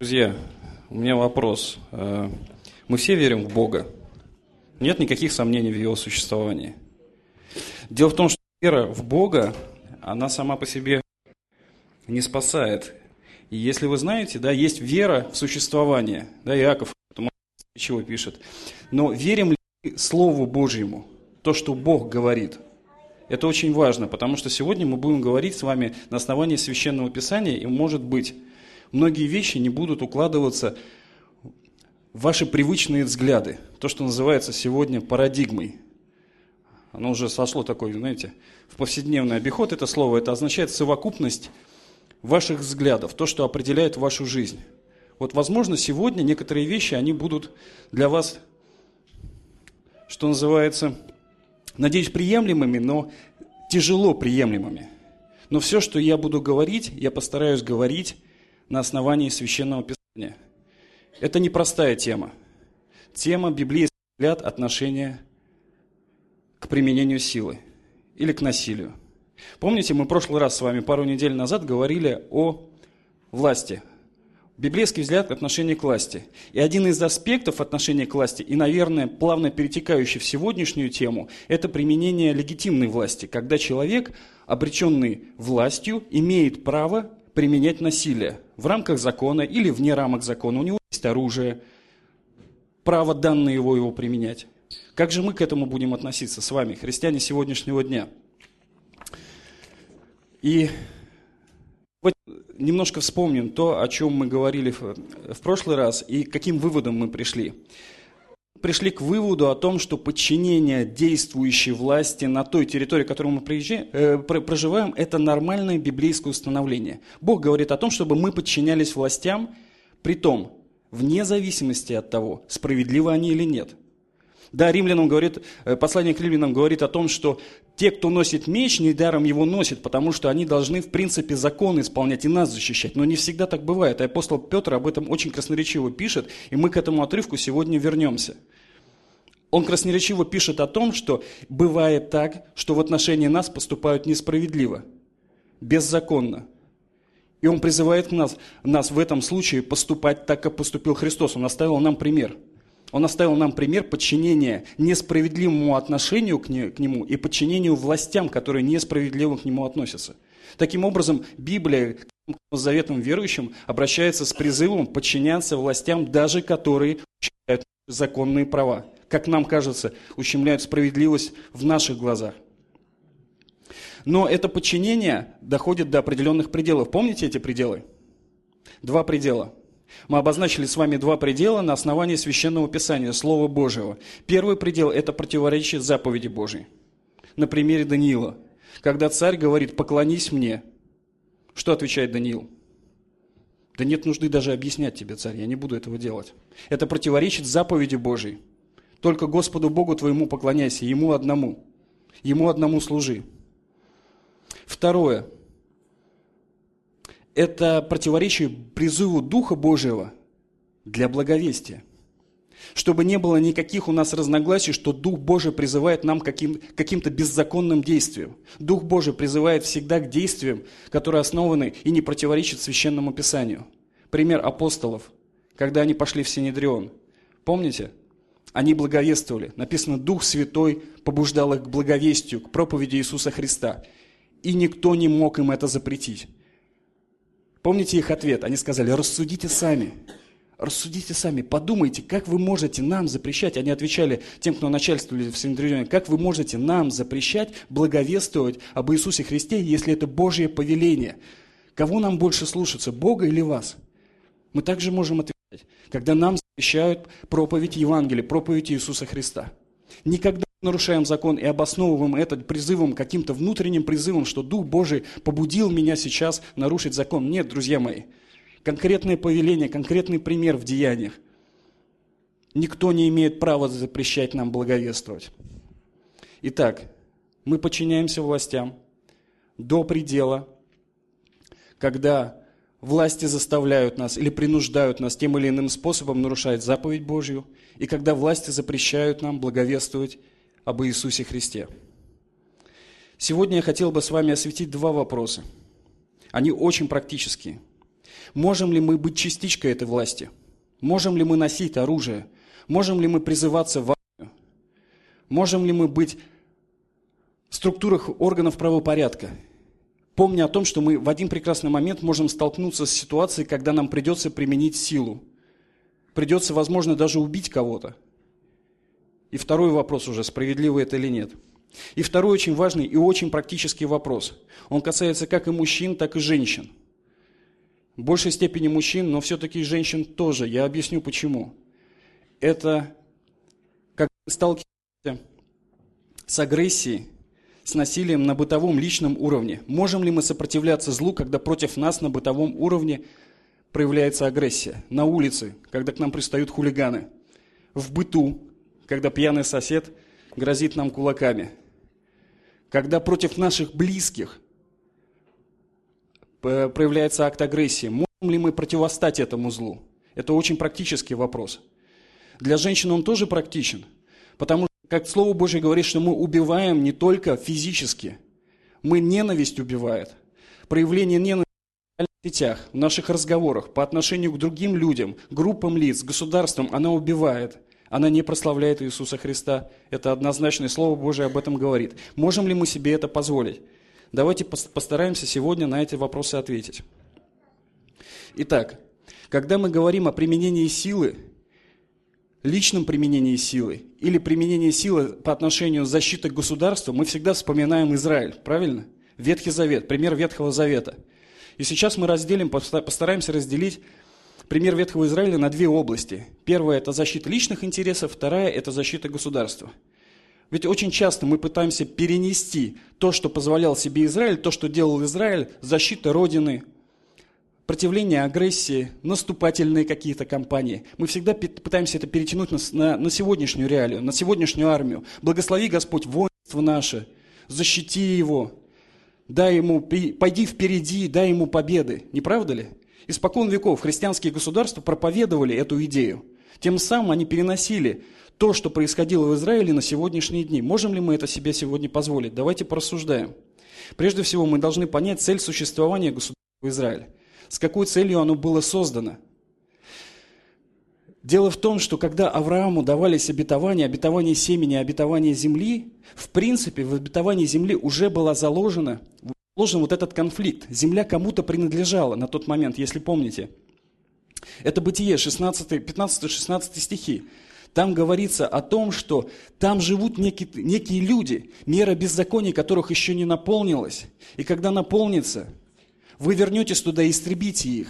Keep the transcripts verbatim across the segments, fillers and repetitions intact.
Друзья, у меня вопрос. Э, Мы все верим в Бога. Нет никаких сомнений в Его существовании. Дело в том, что вера в Бога, она сама по себе не спасает. И если вы знаете, да, есть вера в существование. Да, Иаков чего пишет. Но верим ли Слову Божьему, то, что Бог говорит? Это очень важно, потому что сегодня мы будем говорить с вами на основании Священного Писания, и, может быть, многие вещи не будут укладываться в ваши привычные взгляды. То, что называется сегодня парадигмой. Оно уже сошло такой, знаете, в повседневный обиход это слово. Это означает совокупность ваших взглядов, то, что определяет вашу жизнь. Вот, возможно, сегодня некоторые вещи, они будут для вас, что называется, надеюсь, приемлемыми, но тяжело приемлемыми. Но все, что я буду говорить, я постараюсь говорить на основании Священного Писания. Это непростая тема. Тема библейский взгляд отношения к применению силы или к насилию. Помните, мы в прошлый раз с вами пару недель назад говорили о власти. Библейский взгляд отношения к власти. И один из аспектов отношения к власти, и, наверное, плавно перетекающий в сегодняшнюю тему, это применение легитимной власти, когда человек, обреченный властью, имеет право применять насилие в рамках закона или вне рамок закона. У него есть оружие, право данное его его применять. Как же мы к этому будем относиться с вами, христиане сегодняшнего дня? И немножко вспомним то, о чем мы говорили в, в прошлый раз, и к каким выводам мы пришли. Пришли к выводу о том, что подчинение действующей власти на той территории, в которой мы приезжаем, э, проживаем, это нормальное библейское установление. Бог говорит о том, чтобы мы подчинялись властям, притом вне зависимости от того, справедливы они или нет. Да, римлянам говорит, послание к римлянам говорит о том, что те, кто носит меч, недаром его носят, потому что они должны, в принципе, закон исполнять и нас защищать. Но не всегда так бывает. И апостол Петр об этом очень красноречиво пишет, и мы к этому отрывку сегодня вернемся. Он красноречиво пишет о том, что бывает так, что в отношении нас поступают несправедливо, беззаконно. И он призывает нас, нас в этом случае поступать так, как поступил Христос. Он оставил нам пример. Он оставил нам пример подчинения несправедливому отношению к Нему и подчинению властям, которые несправедливо к Нему относятся. Таким образом, Библия к заветным верующим обращается с призывом подчиняться властям, даже которые ущемляют законные права. Как нам кажется, ущемляют справедливость в наших глазах. Но это подчинение доходит до определенных пределов. Помните эти пределы? Два предела. Мы обозначили с вами два предела на основании Священного Писания, Слова Божьего. Первый предел – это противоречие заповеди Божьей. На примере Даниила. Когда царь говорит «поклонись мне», что отвечает Даниил? Да нет нужды даже объяснять тебе, царь, я не буду этого делать. Это противоречит заповеди Божьей. Только Господу Богу твоему поклоняйся, Ему одному. Ему одному служи. Второе. Это противоречие призыву Духа Божьего для благовестия. Чтобы не было никаких у нас разногласий, что Дух Божий призывает нам к каким, каким-то беззаконным действиям. Дух Божий призывает всегда к действиям, которые основаны и не противоречат Священному Писанию. Пример апостолов, когда они пошли в Синедрион. Помните? Они благовествовали. Написано, Дух Святой побуждал их к благовестию, к проповеди Иисуса Христа. И никто не мог им это запретить. Помните их ответ? Они сказали, рассудите сами, рассудите сами, подумайте, как вы можете нам запрещать. Они отвечали тем, кто начальствовали в Синедрионе, как вы можете нам запрещать благовествовать об Иисусе Христе, если это Божье повеление? Кого нам больше слушаться, Бога или вас? Мы также можем отвечать, когда нам запрещают проповедь Евангелия, проповедь Иисуса Христа. Никогда не нарушаем закон и обосновываем это призывом, каким-то внутренним призывом, что Дух Божий побудил меня сейчас нарушить закон. Нет, друзья мои. Конкретное повеление, конкретный пример в деяниях. Никто не имеет права запрещать нам благовествовать. Итак, мы подчиняемся властям до предела, когда власти заставляют нас или принуждают нас тем или иным способом нарушать заповедь Божью, и когда власти запрещают нам благовествовать об Иисусе Христе. Сегодня я хотел бы с вами осветить два вопроса. Они очень практические. Можем ли мы быть частичкой этой власти? Можем ли мы носить оружие? Можем ли мы призываться в армию? Можем ли мы быть в структурах органов правопорядка? Помня о том, что мы в один прекрасный момент можем столкнуться с ситуацией, когда нам придется применить силу. Придется, возможно, даже убить кого-то. И второй вопрос уже, справедливо это или нет. И второй очень важный и очень практический вопрос. Он касается как и мужчин, так и женщин. В большей степени мужчин, но все-таки и женщин тоже. Я объясню почему. Это как мы сталкиваемся с агрессией, с насилием на бытовом личном уровне. Можем ли мы сопротивляться злу, когда против нас на бытовом уровне проявляется агрессия? На улице, когда к нам пристают хулиганы. В быту, когда пьяный сосед грозит нам кулаками. Когда против наших близких проявляется акт агрессии. Можем ли мы противостать этому злу? Это очень практический вопрос. Для женщин он тоже практичен, потому что, как Слово Божье говорит, что мы убиваем не только физически, мы ненависть убивает. Проявление ненависти в сетях, в наших разговорах, по отношению к другим людям, группам лиц, государствам, она убивает. Она не прославляет Иисуса Христа. Это однозначно, и Слово Божие об этом говорит. Можем ли мы себе это позволить? Давайте постараемся сегодня на эти вопросы ответить. Итак, когда мы говорим о применении силы, личном применении силы или применении силы по отношению к защите государства, мы всегда вспоминаем Израиль, правильно? Ветхий Завет, пример Ветхого Завета. И сейчас мы разделим, постараемся разделить пример Ветхого Израиля на две области. Первая – это защита личных интересов, вторая – это защита государства. Ведь очень часто мы пытаемся перенести то, что позволял себе Израиль, то, что делал Израиль, защита Родины, противление агрессии, наступательные какие-то кампании. Мы всегда пытаемся это перетянуть на, на, на сегодняшнюю реалию, на сегодняшнюю армию. Благослови, Господь, воинство наше, защити его, дай ему, пойди впереди, дай ему победы. Не правда ли? Испокон веков христианские государства проповедовали эту идею. Тем самым они переносили то, что происходило в Израиле, на сегодняшние дни. Можем ли мы это себе сегодня позволить? Давайте порассуждаем. Прежде всего, мы должны понять цель существования государства Израиля. С какой целью оно было создано? Дело в том, что когда Аврааму давались обетования, обетование семени, обетование земли, в принципе, в обетовании земли уже была заложена, заложен вот этот конфликт. Земля кому-то принадлежала на тот момент, если помните. Это Бытие, пятнадцатый-шестнадцатый стихи. Там говорится о том, что там живут некие, некие люди, мера беззакония которых еще не наполнилась. И когда наполнится, вы вернетесь туда и истребите их.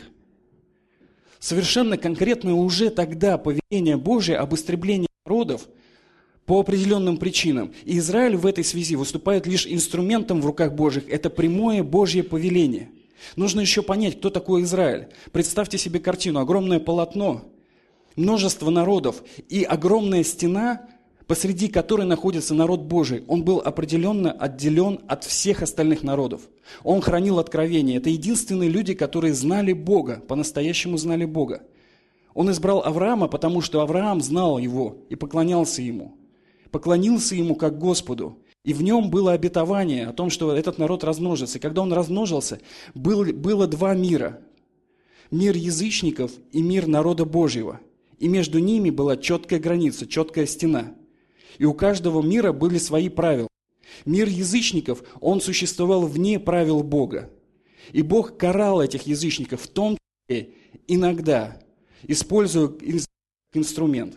Совершенно конкретно уже тогда повеление Божие об истреблении народов по определенным причинам. И Израиль в этой связи выступает лишь инструментом в руках Божьих. Это прямое Божье повеление. Нужно еще понять, кто такой Израиль. Представьте себе картину. Огромное полотно, множество народов и огромная стена, посреди которой находится народ Божий. Он был определенно отделен от всех остальных народов. Он хранил откровение. Это единственные люди, которые знали Бога, по-настоящему знали Бога. Он избрал Авраама, потому что Авраам знал его и поклонялся ему. Поклонился ему как Господу. И в нем было обетование о том, что этот народ размножится. И когда он размножился, был, было два мира. Мир язычников и мир народа Божьего. И между ними была четкая граница, четкая стена. И у каждого мира были свои правила. Мир язычников, он существовал вне правил Бога. И Бог карал этих язычников, в том числе иногда, используя инструмент.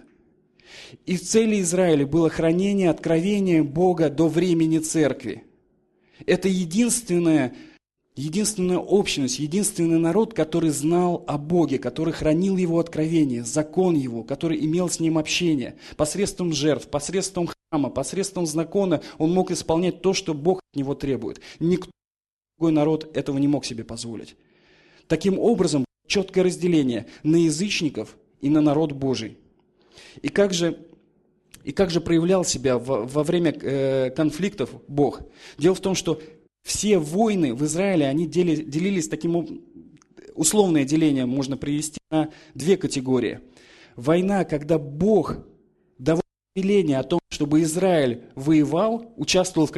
И целью Израиля было хранение откровения Бога до времени церкви. Это единственная, единственная общность, единственный народ, который знал о Боге, который хранил Его откровение, закон Его, который имел с Ним общение. Посредством жертв, посредством храма, посредством закона он мог исполнять то, что Бог от него требует. Никто другой народ этого не мог себе позволить. Таким образом, четкое разделение на язычников и на народ Божий. И как же, и как же проявлял себя во, во время э, конфликтов Бог? Дело в том, что все войны в Израиле, они дели, делились таким, условное деление можно привести на две категории. Война, когда Бог давал повеление о том, чтобы Израиль воевал, участвовал в каких-то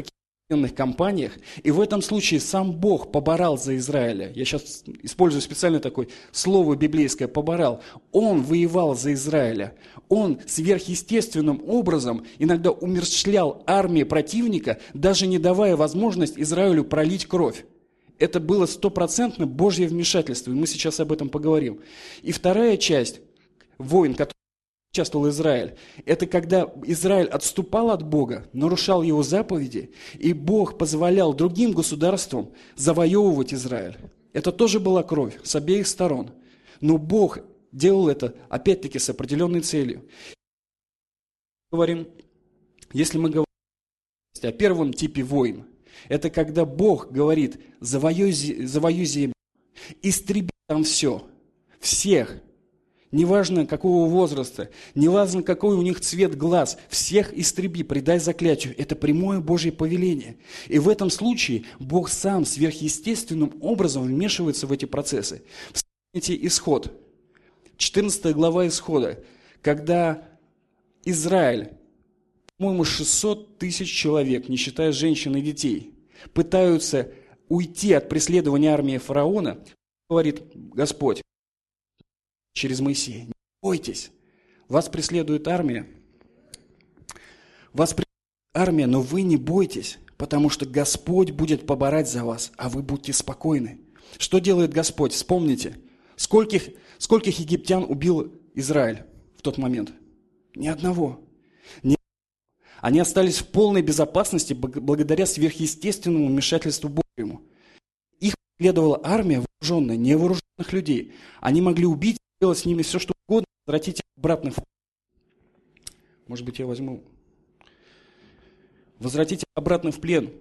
компаниях, и в этом случае сам Бог поборал за Израиля. Я сейчас использую специально такое слово библейское «поборал». Он воевал за Израиля. Он сверхъестественным образом иногда умерщвлял армии противника, даже не давая возможность Израилю пролить кровь. Это было стопроцентно Божье вмешательство, и мы сейчас об этом поговорим. И вторая часть войн, которые участвовал Израиль, это когда Израиль отступал от Бога, нарушал его заповеди, и Бог позволял другим государствам завоевывать Израиль. Это тоже была кровь с обеих сторон. Но Бог делал это, опять-таки, с определенной целью. Говорим, если мы говорим о первом типе войн, это когда Бог говорит: завоюй, завоюй землю, истреби там все, всех, неважно какого возраста, неважно какой у них цвет глаз, всех истреби, предай заклятию. Это прямое Божье повеление. И в этом случае Бог сам сверхъестественным образом вмешивается в эти процессы. Вспомните Исход, четырнадцатая глава Исхода, когда Израиль, по-моему, шестьсот тысяч человек, не считая женщин и детей, пытаются уйти от преследования армии фараона, говорит Господь через Моисея: не бойтесь, вас преследует армия, вас преследует армия, но вы не бойтесь, потому что Господь будет поборать за вас, а вы будьте спокойны. Что делает Господь? Вспомните, скольких, скольких египтян убил Израиль в тот момент? Ни одного. Ни... Они остались в полной безопасности благодаря сверхъестественному вмешательству Божьему. Их преследовала армия вооруженная, невооруженных людей. Они могли убить, делать с ними все, что угодно, возвратить их обратно в плен. Может быть, я возьму... Возвратить их обратно в плен.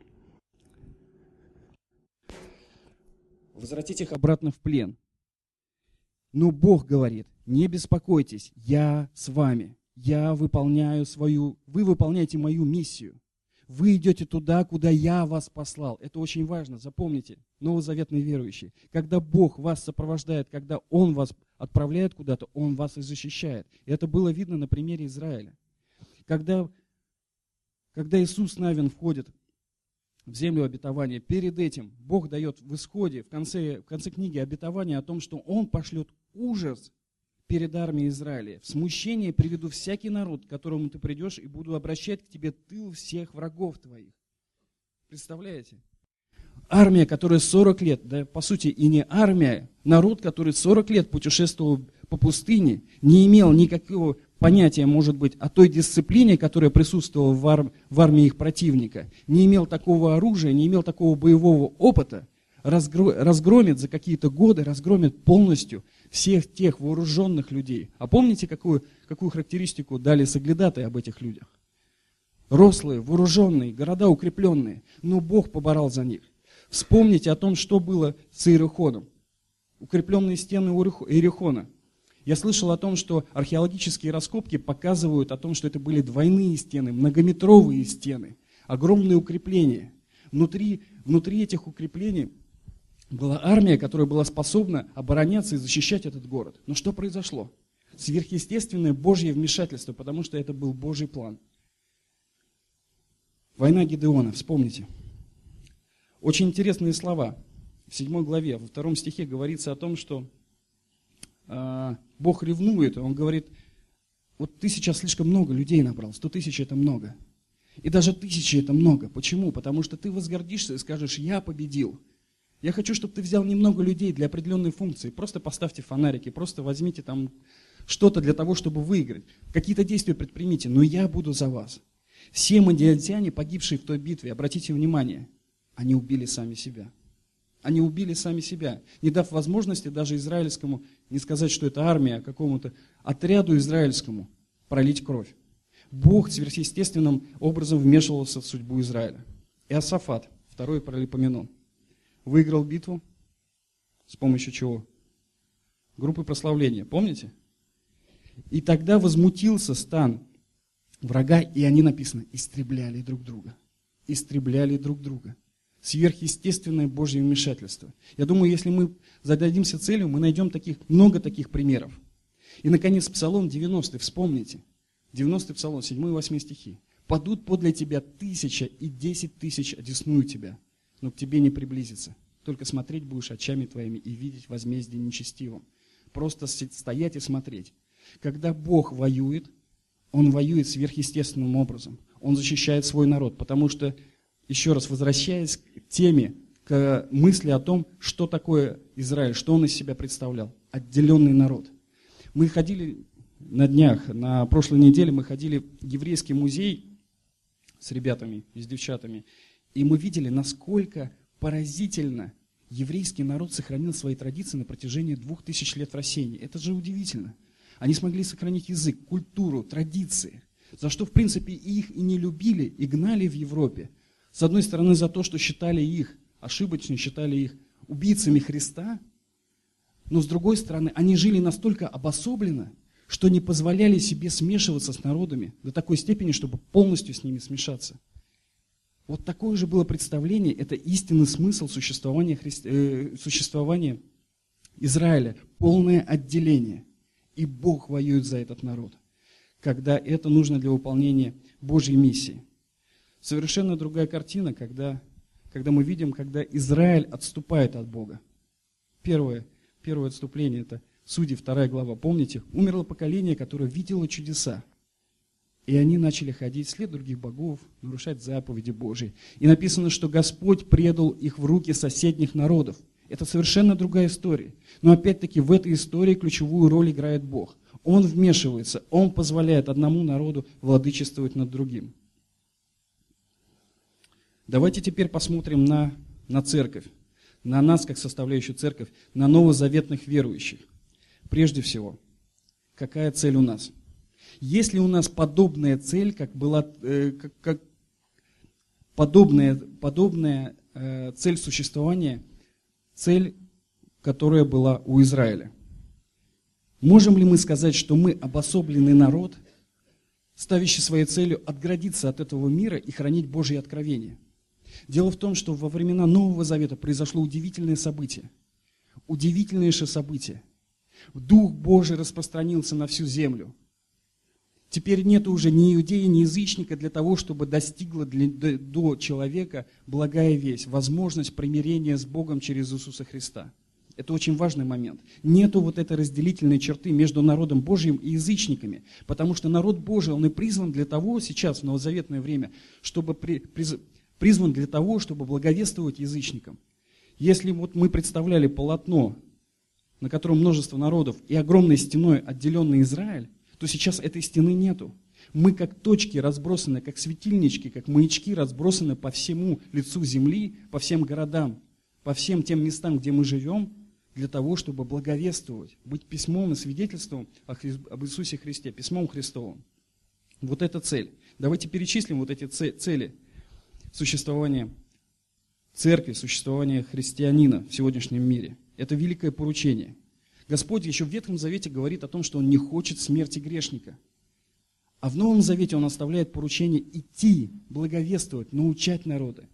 Возвратить их обратно в плен. Но Бог говорит: не беспокойтесь, я с вами. Я выполняю свою... Вы выполняете мою миссию. Вы идете туда, куда я вас послал. Это очень важно, запомните, новозаветные верующие. Когда Бог вас сопровождает, когда Он вас отправляет куда-то, Он вас и защищает. И это было видно на примере Израиля. Когда, когда Иисус Навин входит в землю обетования, перед этим Бог дает в исходе, в конце, в конце книги обетования о том, что Он пошлет ужас перед армией Израиля. В смущение приведу всякий народ, к которому ты придешь, и буду обращать к тебе тыл всех врагов твоих. Представляете? Армия, которая сорок лет, да, по сути и не армия, народ, который сорок лет путешествовал по пустыне, не имел никакого понятия, может быть, о той дисциплине, которая присутствовала в, ар- в армии их противника, не имел такого оружия, не имел такого боевого опыта, разгро- разгромит за какие-то годы, разгромит полностью всех тех вооруженных людей. А помните, какую, какую характеристику дали соглядатые об этих людях? Рослые, вооруженные, города укрепленные, но Бог поборал за них. Вспомните о том, что было с Иерихоном. Укрепленные стены Иерихона. Я слышал о том, что археологические раскопки показывают о том, что это были двойные стены, многометровые стены, огромные укрепления. Внутри, внутри этих укреплений была армия, которая была способна обороняться и защищать этот город. Но что произошло? Сверхъестественное Божье вмешательство, потому что это был Божий план. Война Гидеона, вспомните. Очень интересные слова. В седьмой главе, во втором стихе говорится о том, что э, Бог ревнует, Он говорит: вот ты сейчас слишком много людей набрал, сто тысяч это много. И даже тысячи это много. Почему? Потому что ты возгордишься и скажешь: я победил. Я хочу, чтобы ты взял немного людей для определенной функции. Просто поставьте фонарики, просто возьмите там что-то для того, чтобы выиграть. Какие-то действия предпримите, но я буду за вас. Все мадиантяне, погибшие в той битве, обратите внимание, они убили сами себя. Они убили сами себя, не дав возможности даже израильскому, не сказать, что это армия, а какому-то отряду израильскому пролить кровь. Бог сверхъестественным образом вмешивался в судьбу Израиля. Иосафат, второй Паралипоменон, выиграл битву с помощью чего? Группы прославления, помните? И тогда возмутился стан врага, и они, написано, истребляли друг друга. Истребляли друг друга. Сверхъестественное Божье вмешательство. Я думаю, если мы зададимся целью, мы найдем таких, много таких примеров. И, наконец, Псалом девяностый, вспомните. девяностый Псалом, седьмой и восьмой стихи. Падут подле тебя тысяча и десять тысяч одесную тебя, но к тебе не приблизится. Только смотреть будешь очами твоими и видеть возмездие нечестивым. Просто стоять и смотреть. Когда Бог воюет, Он воюет сверхъестественным образом. Он защищает свой народ, потому что, еще раз возвращаясь к теме, к мысли о том, что такое Израиль, что он из себя представлял. Отделенный народ. Мы ходили на днях, на прошлой неделе мы ходили в еврейский музей с ребятами и с девчатами, и мы видели, насколько поразительно еврейский народ сохранил свои традиции на протяжении двух тысяч лет в рассеянии. Это же удивительно. Они смогли сохранить язык, культуру, традиции, за что, в принципе, их и не любили, и гнали в Европе. С одной стороны, за то, что считали их, ошибочно считали их убийцами Христа, но с другой стороны, они жили настолько обособленно, что не позволяли себе смешиваться с народами до такой степени, чтобы полностью с ними смешаться. Вот такое же было представление, это истинный смысл существования, христи... э, существования Израиля, полное отделение. И Бог воюет за этот народ, когда это нужно для выполнения Божьей миссии. Совершенно другая картина, когда, когда мы видим, когда Израиль отступает от Бога. Первое, первое отступление – это Судьи, вторая глава. Помните, умерло поколение, которое видело чудеса. И они начали ходить вслед других богов, нарушать заповеди Божьи. И написано, что Господь предал их в руки соседних народов. Это совершенно другая история. Но опять-таки в этой истории ключевую роль играет Бог. Он вмешивается, Он позволяет одному народу владычествовать над другим. Давайте теперь посмотрим на, на церковь, на нас, как составляющую церковь, на новозаветных верующих. Прежде всего, какая цель у нас? Есть ли у нас подобная цель, как была, э, как, как подобная, подобная э, цель существования, цель, которая была у Израиля? Можем ли мы сказать, что мы обособленный народ, ставящий своей целью отгородиться от этого мира и хранить Божьи откровения? Дело в том, что во времена Нового Завета произошло удивительное событие. Удивительнейшее событие. Дух Божий распространился на всю землю. Теперь нет уже ни иудея, ни язычника для того, чтобы достигла для, до, до человека благая весть, возможность примирения с Богом через Иисуса Христа. Это очень важный момент. Нету вот этой разделительной черты между народом Божьим и язычниками, потому что народ Божий, он и призван для того сейчас, в новозаветное время, чтобы при, приз, призван для того, чтобы благовествовать язычникам. Если вот мы представляли полотно, на котором множество народов, и огромной стеной отделенный Израиль, то сейчас этой стены нету. Мы как точки разбросаны, как светильнички, как маячки разбросаны по всему лицу земли, по всем городам, по всем тем местам, где мы живем, для того, чтобы благовествовать, быть письмом и свидетельством об Иисусе Христе, письмом Христовым. Вот эта цель. Давайте перечислим вот эти цели существования церкви, существования христианина в сегодняшнем мире. Это великое поручение. Господь еще в Ветхом Завете говорит о том, что Он не хочет смерти грешника. А в Новом Завете Он оставляет поручение идти, благовествовать, научать народы.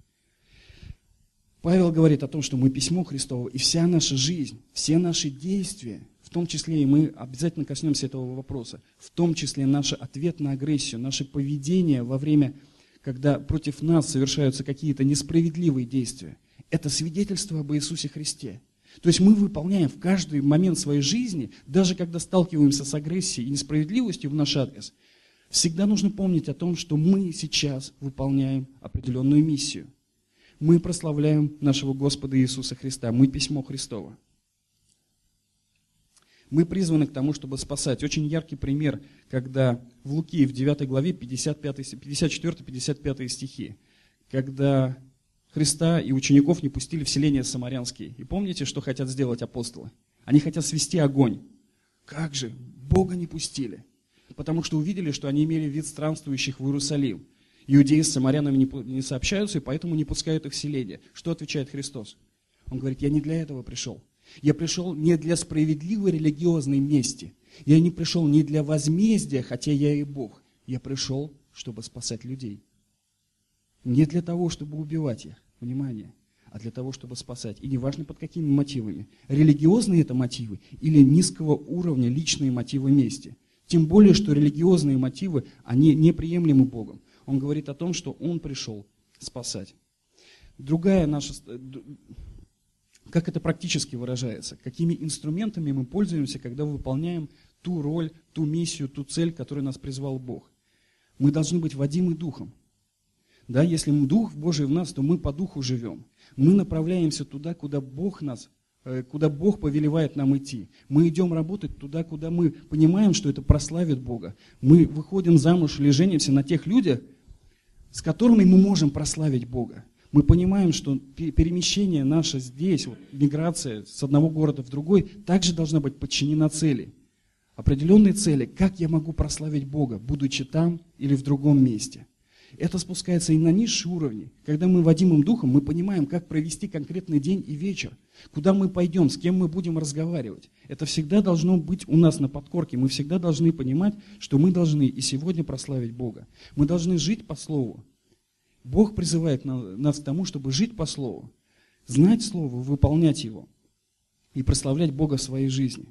Павел говорит о том, что мы письмо Христово, и вся наша жизнь, все наши действия, в том числе, и мы обязательно коснемся этого вопроса, в том числе наш ответ на агрессию, наше поведение во время, когда против нас совершаются какие-то несправедливые действия, это свидетельство об Иисусе Христе. То есть мы выполняем в каждый момент своей жизни, даже когда сталкиваемся с агрессией и несправедливостью в наш адрес, всегда нужно помнить о том, что мы сейчас выполняем определенную миссию. Мы прославляем нашего Господа Иисуса Христа, мы письмо Христово. Мы призваны к тому, чтобы спасать. Очень яркий пример, когда в Луки, в девятой главе, пятьдесят четвёртый пятьдесят пятый стихи, когда Христа и учеников не пустили в селения самарянские. И помните, что хотят сделать апостолы? Они хотят свести огонь. Как же? Бога не пустили. Потому что увидели, что они имели вид странствующих в Иерусалим. Иудеи с самарянами не сообщаются, и поэтому не пускают их в селение. Что отвечает Христос? Он говорит, я не для этого пришел. Я пришел не для справедливой религиозной мести. Я не пришел не для возмездия, хотя я и Бог. Я пришел, чтобы спасать людей. Не для того, чтобы убивать их, внимание, а для того, чтобы спасать. И неважно под какими мотивами. Религиозные это мотивы или низкого уровня личные мотивы мести. Тем более, что религиозные мотивы, они неприемлемы Богом. Он говорит о том, что Он пришел спасать. Другая наша... Как это практически выражается? Какими инструментами мы пользуемся, когда выполняем ту роль, ту миссию, ту цель, которую нас призвал Бог? Мы должны быть водимы Духом. Да, если Дух Божий в нас, то мы по Духу живем. Мы направляемся туда, куда Бог нас, куда Бог повелевает нам идти. Мы идем работать туда, куда мы понимаем, что это прославит Бога. Мы выходим замуж или женимся на тех людях, с которыми мы можем прославить Бога. Мы понимаем, что перемещение наше здесь, вот, миграция с одного города в другой, также должна быть подчинена цели. Определенные цели, как я могу прославить Бога, будучи там или в другом месте. Это спускается и на низшие уровни. Когда мы водимым духом, мы понимаем, как провести конкретный день и вечер. Куда мы пойдем, с кем мы будем разговаривать. Это всегда должно быть у нас на подкорке. Мы всегда должны понимать, что мы должны и сегодня прославить Бога. Мы должны жить по Слову. Бог призывает нас к тому, чтобы жить по Слову. Знать Слово, выполнять его. И прославлять Бога в своей жизни.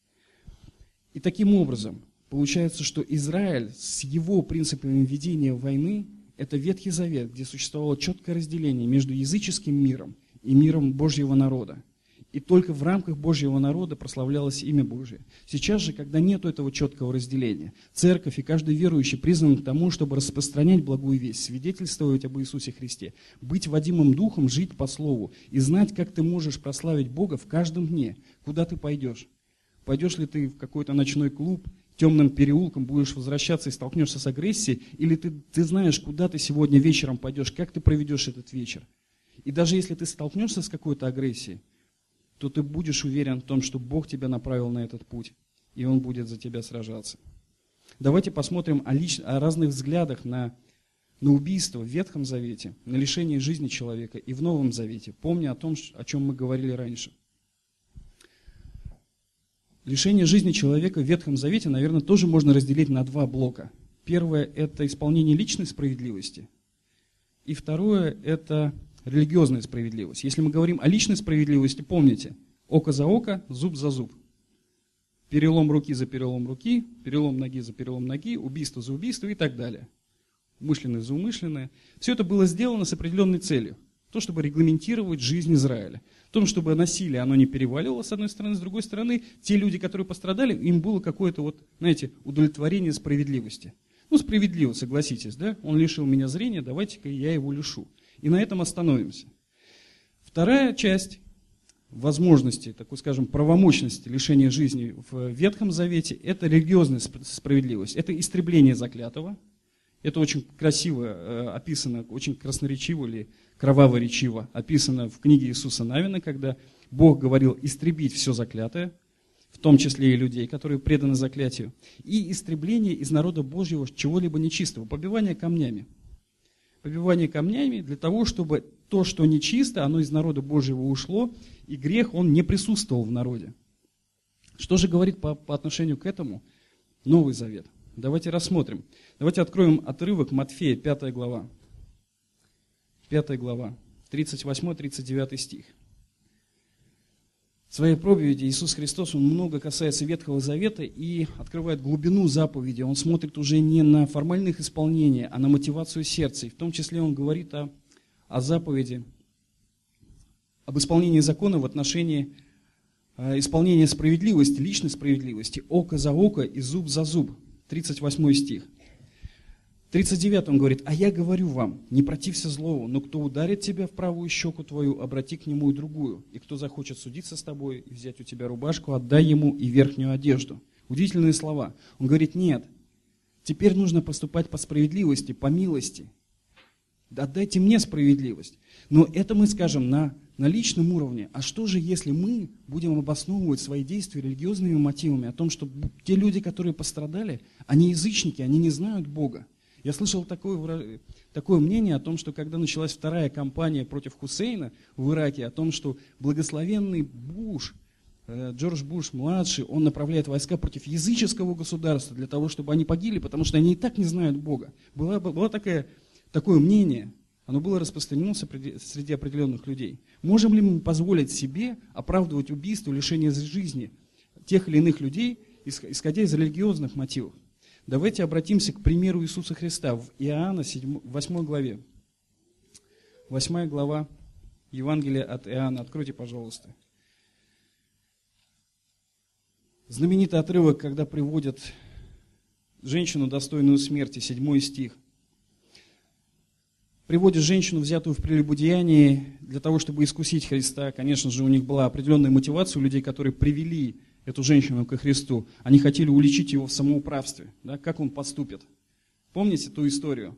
И таким образом, получается, что Израиль с его принципами ведения войны, это Ветхий Завет, где существовало четкое разделение между языческим миром и миром Божьего народа. И только в рамках Божьего народа прославлялось имя Божие. Сейчас же, когда нет этого четкого разделения, церковь и каждый верующий призван к тому, чтобы распространять благую весть, свидетельствовать об Иисусе Христе, быть водимым духом, жить по Слову и знать, как ты можешь прославить Бога в каждом дне, куда ты пойдешь. Пойдешь ли ты в какой-то ночной клуб, темным переулком будешь возвращаться и столкнешься с агрессией, или ты, ты знаешь, куда ты сегодня вечером пойдешь, как ты проведешь этот вечер. И даже если ты столкнешься с какой-то агрессией, то ты будешь уверен в том, что Бог тебя направил на этот путь, и Он будет за тебя сражаться. Давайте посмотрим о, лич... о разных взглядах на, на убийство в Ветхом Завете, на лишение жизни человека и в Новом Завете, помня о том, о чем мы говорили раньше. Лишение жизни человека в Ветхом Завете, наверное, тоже можно разделить на два блока. Первое – это исполнение личной справедливости. И второе – это религиозная справедливость. Если мы говорим о личной справедливости, помните, око за око, зуб за зуб. Перелом руки за перелом руки, перелом ноги за перелом ноги, убийство за убийство и так далее. Умышленное за умышленное. Все это было сделано с определенной целью. То, чтобы регламентировать жизнь Израиля. В том, чтобы насилие, оно не переваливало с одной стороны, с другой стороны, те люди, которые пострадали, им было какое-то вот, знаете, удовлетворение справедливости. Ну, справедливо, согласитесь, да? Он лишил меня зрения, давайте-ка я его лишу. И на этом остановимся. Вторая часть возможности, такой, скажем, правомощности лишения жизни в Ветхом Завете – это религиозная справедливость. Это истребление заклятого. Это очень красиво описано, очень красноречиво или кроваво-речиво описано в книге Иисуса Навина, когда Бог говорил истребить все заклятое, в том числе и людей, которые преданы заклятию, и истребление из народа Божьего чего-либо нечистого, побивание камнями. Побивание камнями для того, чтобы то, что нечисто, оно из народа Божьего ушло, и грех, он не присутствовал в народе. Что же говорит по, по отношению к этому Новый Завет? Давайте рассмотрим. Давайте откроем отрывок Матфея, пятая глава. пятая глава, тридцать восьмой тридцать девятый стих. В своей проповеди Иисус Христос, Он много касается Ветхого Завета и открывает глубину заповеди. Он смотрит уже не на формальных исполнения, а на мотивацию сердца. И в том числе Он говорит о, о заповеди, об исполнении закона в отношении э, исполнения справедливости, личной справедливости, око за око и зуб за зуб. тридцать восьмой стих. тридцать девятый он говорит: «А я говорю вам, не протився злому, но кто ударит тебя в правую щеку твою, обрати к нему и другую. И кто захочет судиться с тобой и взять у тебя рубашку, отдай ему и верхнюю одежду». Удивительные слова. Он говорит: нет, теперь нужно поступать по справедливости, по милости. Отдайте мне справедливость. Но это мы скажем на, на личном уровне. А что же, если мы будем обосновывать свои действия религиозными мотивами о том, что те люди, которые пострадали, они язычники, они не знают Бога. Я слышал такое, такое мнение о том, что когда началась вторая кампания против Хусейна в Ираке, о том, что благословенный Буш, Джордж Буш-младший, он направляет войска против языческого государства для того, чтобы они погибли, потому что они и так не знают Бога. Была, была такая, такое мнение, оно было распространено среди определенных людей. Можем ли мы позволить себе оправдывать убийство, лишение жизни тех или иных людей, исходя из религиозных мотивов? Давайте обратимся к примеру Иисуса Христа в Иоанна восьмой главе. восьмая глава Евангелия от Иоанна. Откройте, пожалуйста. Знаменитый отрывок, когда приводят женщину, достойную смерти, седьмой стих. Приводит женщину, взятую в прелюбодеянии, для того, чтобы искусить Христа. Конечно же, у них была определенная мотивация у людей, которые привели эту женщину ко Христу. Они хотели уличить его в самоуправстве. Да? Как он поступит? Помните ту историю?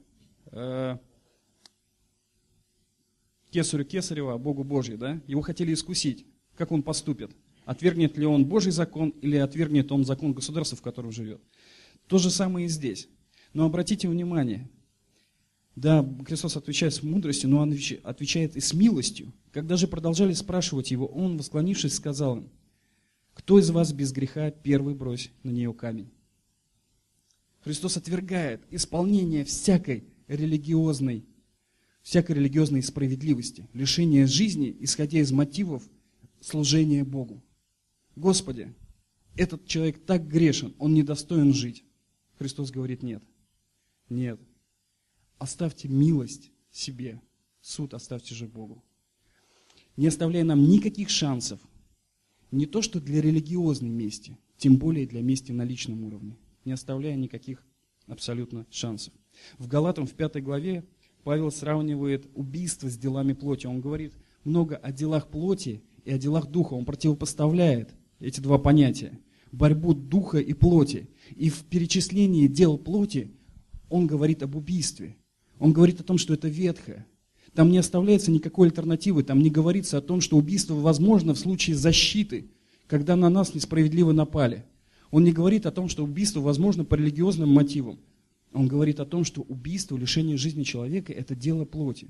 Кесарю Кесарева, а Богу Божий. Да? Его хотели искусить. Как он поступит? Отвергнет ли он Божий закон или отвергнет он закон государства, в котором живет? То же самое и здесь. Но обратите внимание, да, Христос отвечает с мудростью, но Он отвечает и с милостью. Когда же продолжали спрашивать Его, Он, восклонившись, сказал им: «Кто из вас без греха, первый брось на нее камень». Христос отвергает исполнение всякой религиозной, всякой религиозной справедливости, лишение жизни, исходя из мотивов служения Богу. Господи, этот человек так грешен, он недостоин жить. Христос говорит: нет, нет. Оставьте милость себе, суд оставьте же Богу. Не оставляя нам никаких шансов, не то что для религиозной мести, тем более для мести на личном уровне, не оставляя никаких абсолютно шансов. В Галатам в пятой главе Павел сравнивает убийство с делами плоти. Он говорит много о делах плоти и о делах духа. Он противопоставляет эти два понятия. Борьбу духа и плоти. И в перечислении дел плоти он говорит об убийстве. Он говорит о том, что это ветхое. Там не оставляется никакой альтернативы. Там не говорится о том, что убийство возможно в случае защиты, когда на нас несправедливо напали. Он не говорит о том, что убийство возможно по религиозным мотивам. Он говорит о том, что убийство, лишение жизни человека – это дело плоти.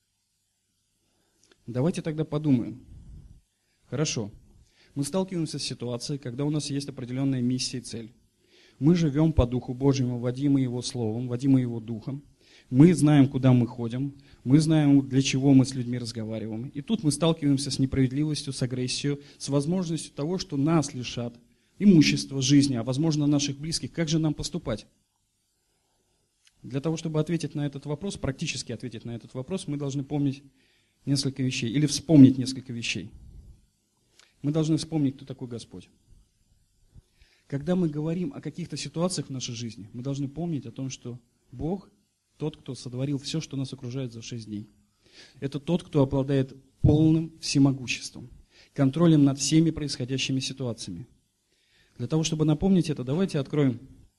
Давайте тогда подумаем. Хорошо. Мы сталкиваемся с ситуацией, когда у нас есть определенная миссия и цель. Мы живем по Духу Божьему, водимы Его Словом, водимы Его Духом. Мы знаем, куда мы ходим, мы знаем, для чего мы с людьми разговариваем. И тут мы сталкиваемся с несправедливостью, с агрессией, с возможностью того, что нас лишат имущества, жизни, а возможно наших близких. Как же нам поступать? Для того, чтобы ответить на этот вопрос, практически ответить на этот вопрос, мы должны помнить несколько вещей, или вспомнить несколько вещей. Мы должны вспомнить, кто такой Господь. Когда мы говорим о каких-то ситуациях в нашей жизни, мы должны помнить о том, что Бог тот, кто сотворил все, что нас окружает за шесть дней. Это тот, кто обладает полным всемогуществом, контролем над всеми происходящими ситуациями. Для того, чтобы напомнить это, давайте откроем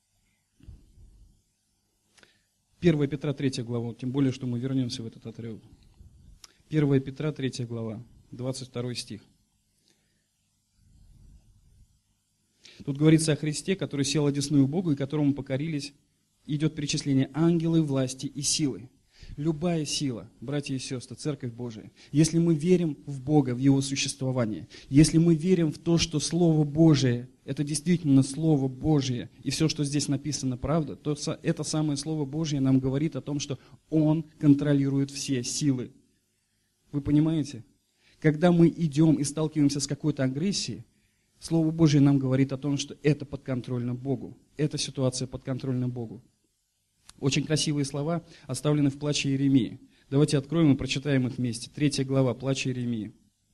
первое Петра третья глава, тем более, что мы вернемся в этот отрывок. первое Петра третья глава, двадцать второй стих. Тут говорится о Христе, который сел одесную Богу и которому покорились. Идет перечисление ангелы, власти и силы. Любая сила, братья и сестры, Церковь Божия, если мы верим в Бога, в Его существование, если мы верим в то, что Слово Божие, это действительно Слово Божие, и все, что здесь написано, правда, то это самое Слово Божие нам говорит о том, что Он контролирует все силы. Вы понимаете? Когда мы идем и сталкиваемся с какой-то агрессией, Слово Божие нам говорит о том, что это подконтрольно Богу. Эта ситуация подконтрольна Богу. Очень красивые слова оставлены в плаче Иеремии. Давайте откроем и прочитаем их вместе. Третья глава, плача Иеремии.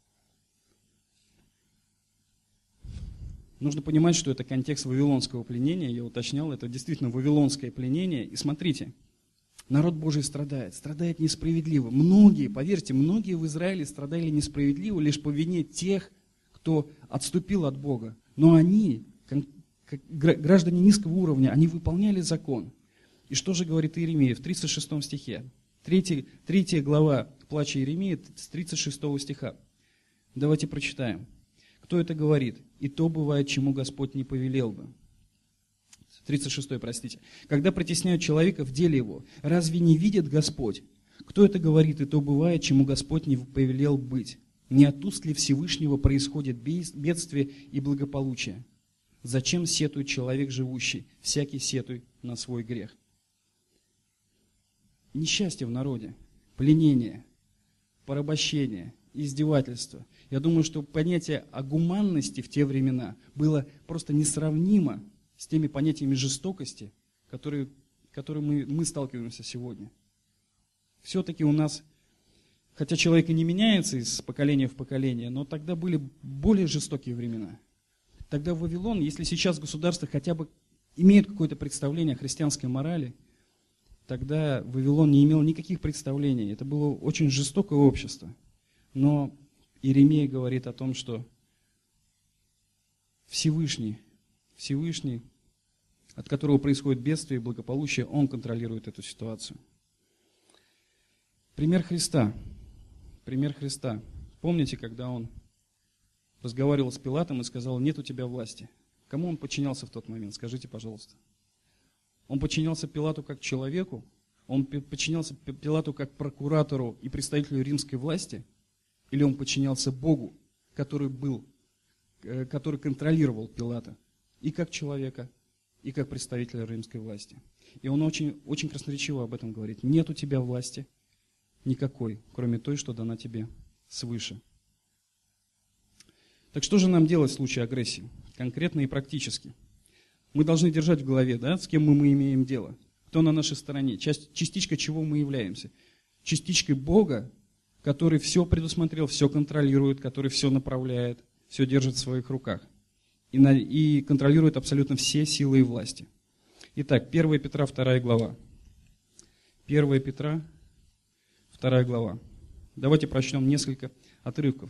Нужно понимать, что это контекст вавилонского пленения. Я уточнял, это действительно вавилонское пленение. И смотрите, народ Божий страдает, страдает несправедливо. Многие, поверьте, многие в Израиле страдали несправедливо лишь по вине тех, кто отступил от Бога. Но они, как граждане низкого уровня, они выполняли закон. И что же говорит Иеремия в тридцать шестом стихе? Третья, третья глава плача Иеремии с тридцать шестого стиха. Давайте прочитаем. Кто это говорит? «И то бывает, чему Господь не повелел бы». тридцать шестой, простите. «Когда притесняют человека в деле его, разве не видит Господь? Кто это говорит? И то бывает, чему Господь не повелел быть. Не от уст ли Всевышнего происходит бедствие и благополучие? Зачем сетует человек живущий? Всякий сетует на свой грех». Несчастье в народе, пленение, порабощение, издевательство. Я думаю, что понятие о гуманности в те времена было просто несравнимо с теми понятиями жестокости, которые, которые мы, мы сталкиваемся сегодня. Все-таки у нас, хотя человек и не меняется из поколения в поколение, но тогда были более жестокие времена. Тогда Вавилон, если сейчас государство хотя бы имеет какое-то представление о христианской морали, тогда Вавилон не имел никаких представлений. Это было очень жестокое общество. Но Иеремия говорит о том, что Всевышний, Всевышний, от которого происходит бедствие и благополучие, Он контролирует эту ситуацию. Пример Христа. Пример Христа. Помните, когда Он разговаривал с Пилатом и сказал: «Нет у тебя власти». Кому Он подчинялся в тот момент? Скажите, пожалуйста. Он подчинялся Пилату как человеку? Он подчинялся Пилату как прокуратору и представителю римской власти? Или он подчинялся Богу, который был, который контролировал Пилата и как человека, и как представителя римской власти? И он очень, очень красноречиво об этом говорит. Нет у тебя власти никакой, кроме той, что дана тебе свыше. Так что же нам делать в случае агрессии? Конкретно и практически. Мы должны держать в голове, да, с кем мы, мы имеем дело, кто на нашей стороне, часть, частичка чего мы являемся. Частичкой Бога, который все предусмотрел, все контролирует, который все направляет, все держит в своих руках. И, на, и контролирует абсолютно все силы и власти. Итак, первое Петра, вторая глава. первое Петра, вторая глава. Давайте прочтем несколько отрывков.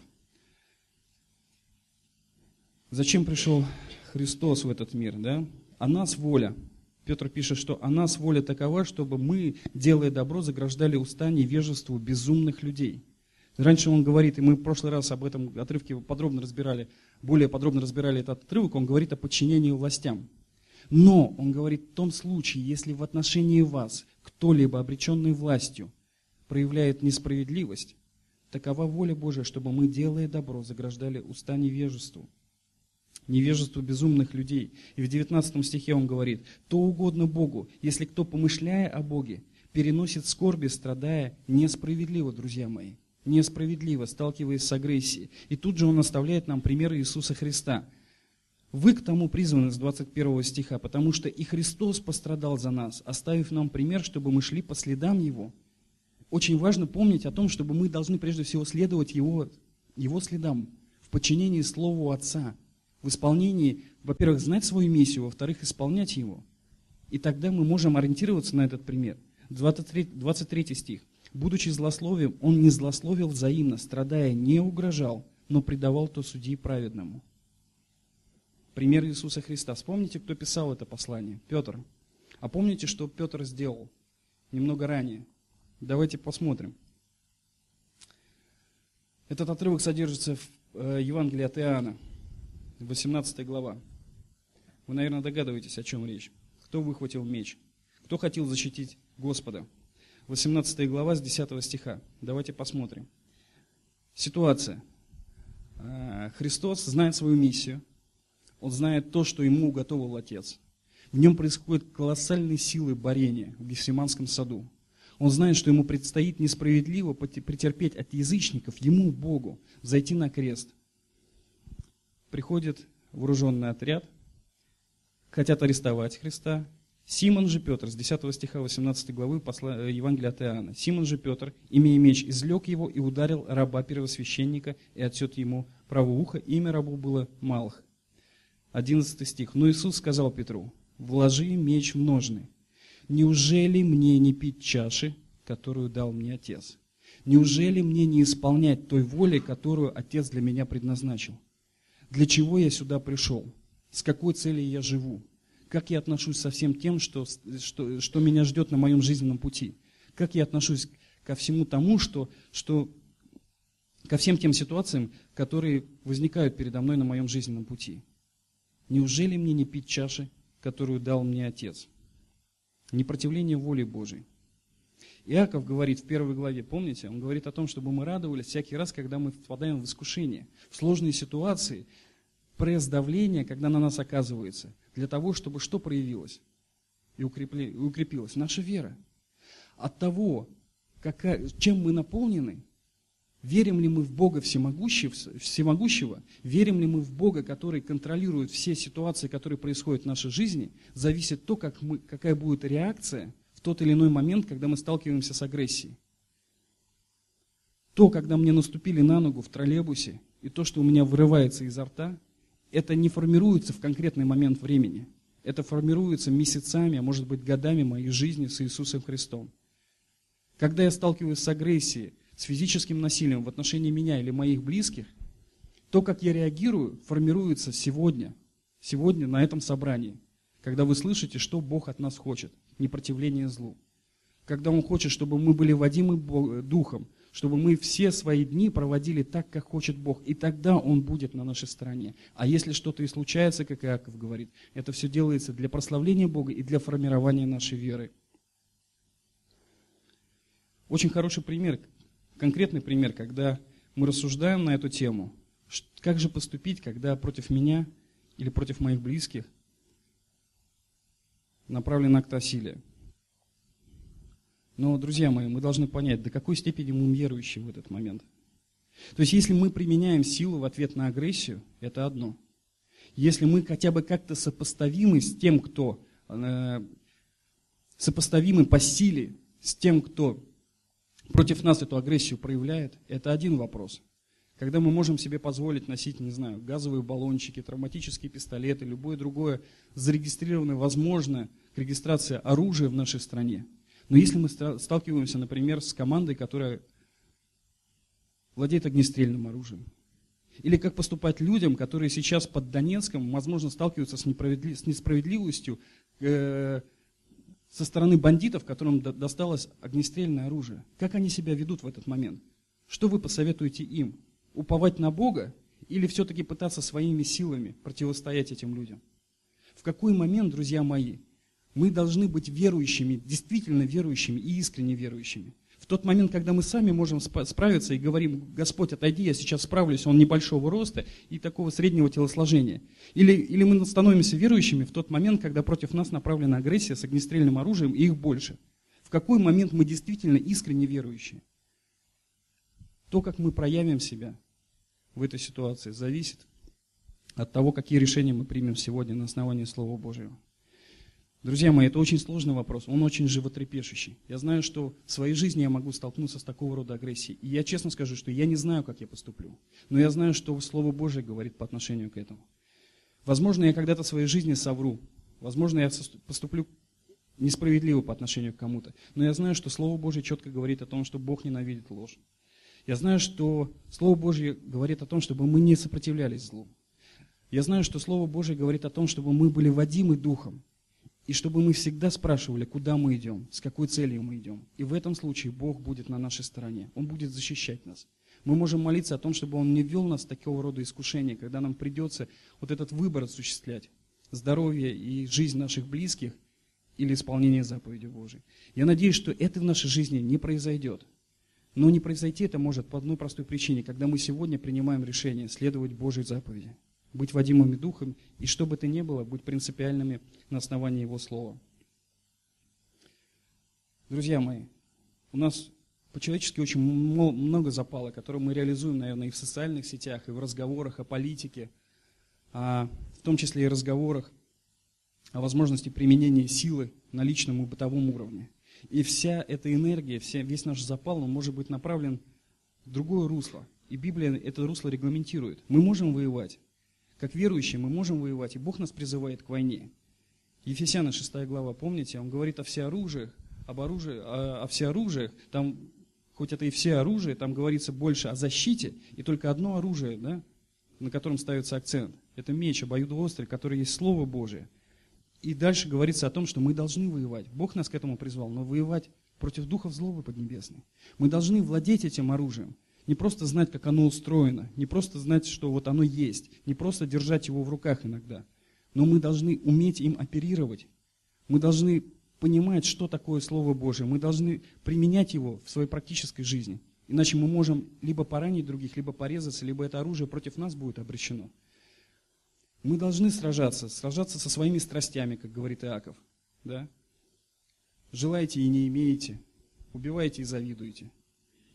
Зачем пришел Христос в этот мир? Да? О нас воля. Петр пишет, что о нас воля такова, чтобы мы, делая добро, заграждали уста невежеству безумных людей. Раньше он говорит, и мы в прошлый раз об этом отрывке подробно разбирали, более подробно разбирали этот отрывок, он говорит о подчинении властям. Но он говорит в том случае, если в отношении вас кто-либо, обреченный властью, проявляет несправедливость, такова воля Божия, чтобы мы, делая добро, заграждали уста невежеству. Невежеству безумных людей. И в девятнадцатом стихе он говорит: «То угодно Богу, если кто, помышляя о Боге, переносит скорби, страдая несправедливо», друзья мои, несправедливо, сталкиваясь с агрессией. И тут же он оставляет нам пример Иисуса Христа. «Вы к тому призваны», с двадцать первого стиха, «потому что и Христос пострадал за нас, оставив нам пример, чтобы мы шли по следам Его». Очень важно помнить о том, чтобы мы должны прежде всего следовать Его, его следам в подчинении Слову Отца. В исполнении, во-первых, знать свою миссию, во-вторых, исполнять его. И тогда мы можем ориентироваться на этот пример. двадцать третий стих. «Будучи злословием, он не злословил взаимно, страдая, не угрожал, но предавал то судьи праведному». Пример Иисуса Христа. Вспомните, кто писал это послание? Петр. А помните, что Петр сделал немного ранее? Давайте посмотрим. Этот отрывок содержится в Евангелии от Иоанна. восемнадцатая глава. Вы, наверное, догадываетесь, о чем речь. Кто выхватил меч? Кто хотел защитить Господа? восемнадцатая глава с десятого стиха. Давайте посмотрим. Ситуация. Христос знает свою миссию. Он знает то, что ему уготовил Отец. В нем происходят колоссальные силы борения в Гефсиманском саду. Он знает, что ему предстоит несправедливо претерпеть от язычников, ему, Богу, зайти на крест. Приходит вооруженный отряд, хотят арестовать Христа. Симон же Петр, с десятого стиха восемнадцатой главы посла, Евангелия от Иоанна. Симон же Петр, имея меч, извлек его и ударил раба первосвященника и отсек ему правое ухо. Имя рабу было Малх. одиннадцатый стих. Но Иисус сказал Петру: «Вложи меч в ножны. Неужели мне не пить чаши, которую дал мне Отец? Неужели мне не исполнять той воли, которую Отец для меня предназначил? Для чего я сюда пришел? С какой целью я живу? Как я отношусь со всем тем, что, что, что меня ждет на моем жизненном пути? Как я отношусь ко всему тому, что, что, ко всем тем ситуациям, которые возникают передо мной на моем жизненном пути? Неужели мне не пить чаши, которую дал мне Отец?» Непротивление воле Божией. Иаков говорит в первой главе, помните, он говорит о том, чтобы мы радовались всякий раз, когда мы впадаем в искушение, в сложные ситуации, пресс давления, когда на нас оказывается, для того, чтобы что проявилось и укрепилась? Наша вера. От того, какая, чем мы наполнены, Верим ли мы в Бога всемогущего, всемогущего? Верим ли мы в Бога, который контролирует все ситуации, которые происходят в нашей жизни? Зависит то, как мы, какая будет реакция в тот или иной момент, когда мы сталкиваемся с агрессией. То, когда мне наступили на ногу в троллейбусе, и то, что у меня вырывается изо рта, это не формируется в конкретный момент времени. Это формируется месяцами, а может быть годами моей жизни с Иисусом Христом. Когда я сталкиваюсь с агрессией, с физическим насилием в отношении меня или моих близких, то, как я реагирую, формируется сегодня, сегодня на этом собрании, когда вы слышите, что Бог от нас хочет, непротивление злу. Когда Он хочет, чтобы мы были водимы Духом, чтобы мы все свои дни проводили так, как хочет Бог, и тогда Он будет на нашей стороне. А если что-то и случается, как Иаков говорит, это все делается для прославления Бога и для формирования нашей веры. Очень хороший пример, конкретный пример, когда мы рассуждаем на эту тему, как же поступить, когда против меня или против моих близких направлен акт насилия. Но, друзья мои, мы должны понять, до какой степени мы верующие в этот момент. То есть, если мы применяем силу в ответ на агрессию, это одно. Если мы хотя бы как-то сопоставимы с тем, кто э, сопоставимы по силе с тем, кто против нас эту агрессию проявляет, это один вопрос. Когда мы можем себе позволить носить, не знаю, газовые баллончики, травматические пистолеты, любое другое зарегистрированное, возможно, регистрация оружия в нашей стране. Но если мы сталкиваемся, например, с командой, которая владеет огнестрельным оружием, или как поступать людям, которые сейчас под Донецком, возможно, сталкиваются с несправедливостью э, со стороны бандитов, которым досталось огнестрельное оружие. Как они себя ведут в этот момент? Что вы посоветуете им? Уповать на Бога или все-таки пытаться своими силами противостоять этим людям? В какой момент, друзья мои, мы должны быть верующими, действительно верующими и искренне верующими? В тот момент, когда мы сами можем справиться и говорим: Господь, отойди, я сейчас справлюсь, он небольшого роста и такого среднего телосложения. Или, или мы становимся верующими в тот момент, когда против нас направлена агрессия с огнестрельным оружием, и их больше. В какой момент мы действительно искренне верующие? То, как мы проявим себя в этой ситуации, зависит от того, какие решения мы примем сегодня на основании Слова Божьего. Друзья мои, это очень сложный вопрос, он очень животрепещущий. Я знаю, что в своей жизни я могу столкнуться с такого рода агрессией. И я честно скажу, что я не знаю, как я поступлю. Но я знаю, что Слово Божие говорит по отношению к этому. Возможно, я когда-то в своей жизни совру. Возможно, я поступлю несправедливо по отношению к кому-то. Но я знаю, что Слово Божие четко говорит о том, что Бог ненавидит ложь. Я знаю, что Слово Божие говорит о том, чтобы мы не сопротивлялись злу. Я знаю, что Слово Божие говорит о том, чтобы мы были водимы Духом. И чтобы мы всегда спрашивали, куда мы идем, с какой целью мы идем. И в этом случае Бог будет на нашей стороне. Он будет защищать нас. Мы можем молиться о том, чтобы Он не ввел нас в такого рода искушения, когда нам придется вот этот выбор осуществлять. Здоровье и жизнь наших близких или исполнение заповеди Божией. Я надеюсь, что это в нашей жизни не произойдет. Но не произойти это может по одной простой причине, когда мы сегодня принимаем решение следовать Божьей заповеди. Быть водимыми Духом, и что бы то ни было, быть принципиальными на основании Его Слова. Друзья мои, у нас по-человечески очень много запала, которые мы реализуем, наверное, и в социальных сетях, и в разговорах о политике, а в том числе и разговорах о возможности применения силы на личном и бытовом уровне. И вся эта энергия, вся, весь наш запал, он может быть направлен в другое русло. И Библия это русло регламентирует. Мы можем воевать. Как верующие мы можем воевать, и Бог нас призывает к войне. Ефесянам шестая глава, помните, он говорит о всеоружиях, об оружии, о, о всеоружиях, там, хоть это и все оружие, там говорится больше о защите, и только одно оружие, да, на котором ставится акцент. Это меч обоюдоострый, который есть Слово Божие. И дальше говорится о том, что мы должны воевать. Бог нас к этому призвал, но воевать против духов злобы поднебесной. Мы должны владеть этим оружием. Не просто знать, как оно устроено, не просто знать, что вот оно есть, не просто держать его в руках иногда, но мы должны уметь им оперировать. Мы должны понимать, что такое Слово Божие, мы должны применять его в своей практической жизни. Иначе мы можем либо поранить других, либо порезаться, либо это оружие против нас будет обращено. Мы должны сражаться, сражаться со своими страстями, как говорит Иаков. Да? Желаете и не имеете, убиваете и завидуете.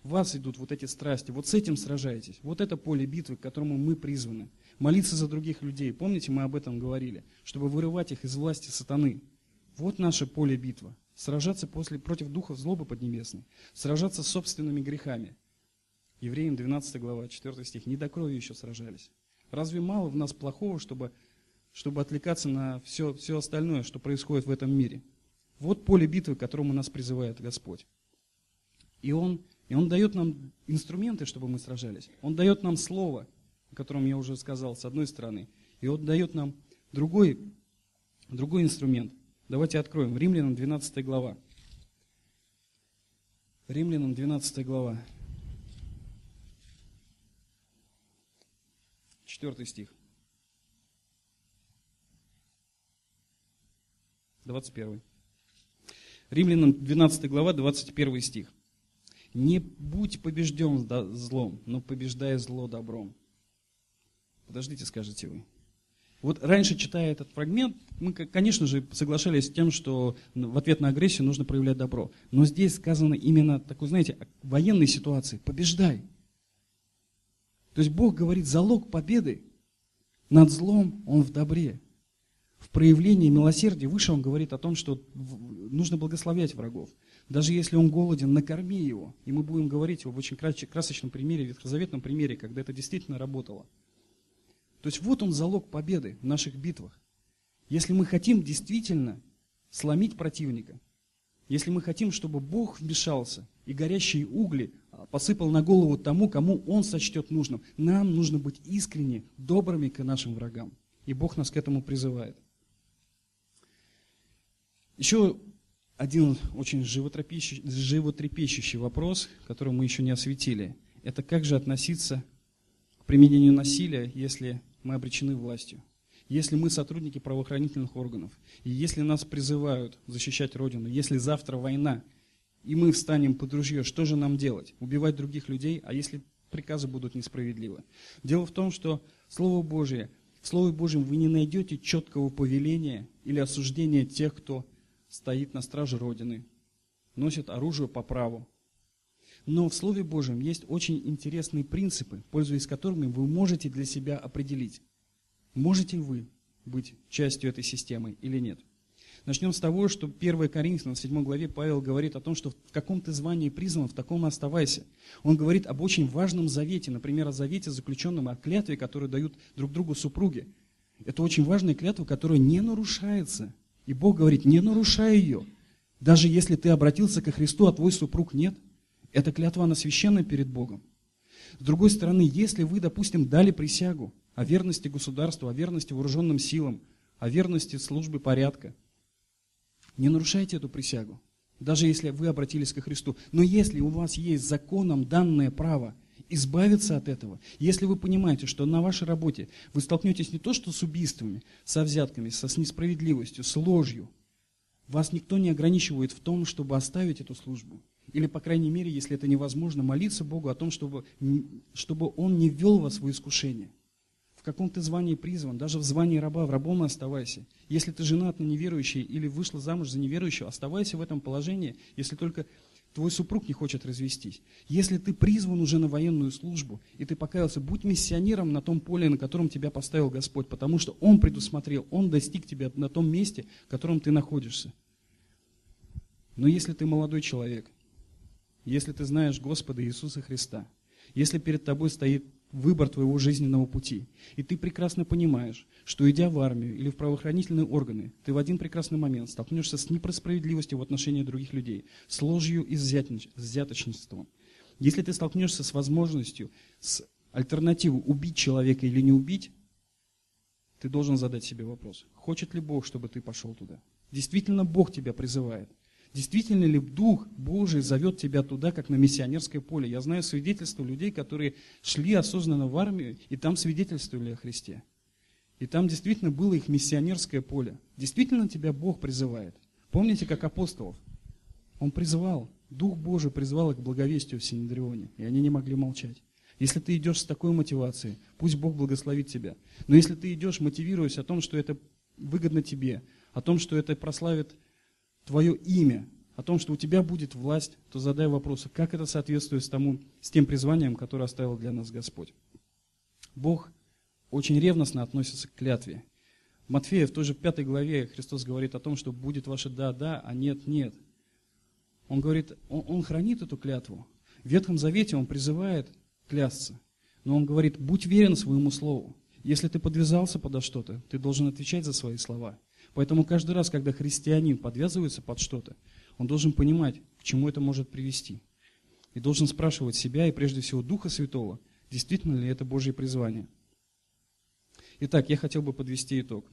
в вас идут вот эти страсти, вот с этим сражайтесь. Вот это поле битвы, к которому мы призваны. Молиться за других людей. Помните, мы об этом говорили, чтобы вырывать их из власти сатаны. Вот наше поле битвы. Сражаться после, против духов злобы поднебесной. Сражаться с собственными грехами. Евреям двенадцатая глава, четвёртый стих. Не до крови еще сражались. Разве мало в нас плохого, чтобы, чтобы отвлекаться на все, все остальное, что происходит в этом мире? Вот поле битвы, к которому нас призывает Господь. И Он, и Он дает нам инструменты, чтобы мы сражались. Он дает нам слово, о котором я уже сказал, с одной стороны. И Он дает нам другой, другой инструмент. Давайте откроем. Римлянам двенадцатая глава. Римлянам двенадцатая глава. четвёртый стих. двадцать первый. Римлянам двенадцатая глава, двадцать первый стих. «Не будь побежден злом, но побеждай зло добром». Подождите, скажете вы. Вот раньше, читая этот фрагмент, мы, конечно же, соглашались с тем, что в ответ на агрессию нужно проявлять добро. Но здесь сказано именно такой, знаете, военной ситуации. Побеждай. То есть Бог говорит, залог победы над злом, Он в добре. В проявлении милосердия выше Он говорит о том, что нужно благословлять врагов. Даже если он голоден, накорми его. И мы будем говорить об очень красочном примере, ветхозаветном примере, когда это действительно работало. То есть вот он залог победы в наших битвах. Если мы хотим действительно сломить противника, если мы хотим, чтобы Бог вмешался и горящие угли посыпал на голову тому, кому Он сочтет нужным, нам нужно быть искренне добрыми к нашим врагам. И Бог нас к этому призывает. Еще один очень животрепещущий, животрепещущий вопрос, который мы еще не осветили, это как же относиться к применению насилия, если мы обречены властью, если мы сотрудники правоохранительных органов, и если нас призывают защищать Родину, если завтра война, и мы встанем под ружье, что же нам делать? Убивать других людей, а если приказы будут несправедливы? Дело в том, что Слово Божие, в Слове Божьем вы не найдете четкого повеления или осуждения тех, кто стоит на страже Родины, носит оружие по праву. Но в Слове Божьем есть очень интересные принципы, пользуясь которыми вы можете для себя определить, можете вы быть частью этой системы или нет. Начнем с того, что первое Коринфянам, в седьмой главе, Павел говорит о том, что в каком ты звании призван, в таком и оставайся. Он говорит об очень важном завете, например, о завете, заключенном, о клятве, которую дают друг другу супруги. Это очень важная клятва, которая не нарушается. И Бог говорит, не нарушай ее. Даже если ты обратился ко Христу, а твой супруг нет, эта клятва, она священна перед Богом. С другой стороны, если вы, допустим, дали присягу о верности государству, о верности вооруженным силам, о верности службе порядка, не нарушайте эту присягу, даже если вы обратились ко Христу. Но если у вас есть законом данное право избавиться от этого, если вы понимаете, что на вашей работе вы столкнетесь не то что с убийствами, со взятками, со с несправедливостью, с ложью, вас никто не ограничивает в том, чтобы оставить эту службу. Или, по крайней мере, если это невозможно, молиться Богу о том, чтобы, чтобы Он не ввел вас в искушение. В каком ты звании призван, даже в звании раба, в рабом оставайся. Если ты женат на неверующей или вышла замуж за неверующего, оставайся в этом положении, если только твой супруг не хочет развестись. Если ты призван уже на военную службу, и ты покаялся, будь миссионером на том поле, на котором тебя поставил Господь, потому что Он предусмотрел, Он достиг тебя на том месте, в котором ты находишься. Но если ты молодой человек, если ты знаешь Господа Иисуса Христа, если перед тобой стоит выбор твоего жизненного пути, и ты прекрасно понимаешь, что идя в армию или в правоохранительные органы, ты в один прекрасный момент столкнешься с несправедливостью в отношении других людей, с ложью и взяточничеством. Если ты столкнешься с возможностью, с альтернативой убить человека или не убить, ты должен задать себе вопрос, хочет ли Бог, чтобы ты пошел туда? Действительно Бог тебя призывает? Действительно ли Дух Божий зовет тебя туда, как на миссионерское поле? Я знаю свидетельства людей, которые шли осознанно в армию, и там свидетельствовали о Христе. И там действительно было их миссионерское поле. Действительно тебя Бог призывает. Помните, как апостолов? Он призывал, Дух Божий призывал их к благовестию в Синедрионе, и они не могли молчать. Если ты идешь с такой мотивацией, пусть Бог благословит тебя. Но если ты идешь, мотивируясь о том, что это выгодно тебе, о том, что это прославит твое имя, о том, что у тебя будет власть, то задай вопросы, как это соответствует с, тому, с тем призванием, которое оставил для нас Господь. Бог очень ревностно относится к клятве. В Матфея в той же пятой главе Христос говорит о том, что будет ваше «да-да», а «нет-нет». Он говорит, он, он хранит эту клятву. В Ветхом Завете Он призывает клясться, но Он говорит, будь верен своему слову. Если ты подвязался подо что-то, ты должен отвечать за свои слова. Поэтому каждый раз, когда христианин подвязывается под что-то, он должен понимать, к чему это может привести. И должен спрашивать себя и прежде всего Духа Святого, действительно ли это Божье призвание. Итак, я хотел бы подвести итог.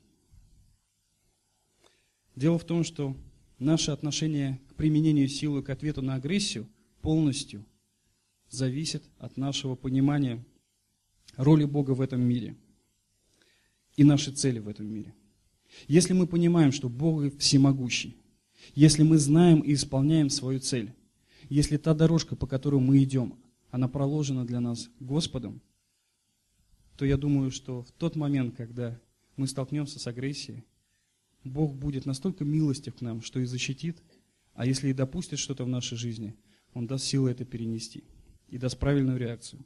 Дело в том, что наше отношение к применению силы, к ответу на агрессию полностью зависит от нашего понимания роли Бога в этом мире и нашей цели в этом мире. Если мы понимаем, что Бог всемогущий, если мы знаем и исполняем свою цель, если та дорожка, по которой мы идем, она проложена для нас Господом, то я думаю, что в тот момент, когда мы столкнемся с агрессией, Бог будет настолько милостив к нам, что и защитит, а если и допустит что-то в нашей жизни, Он даст силы это перенести и даст правильную реакцию.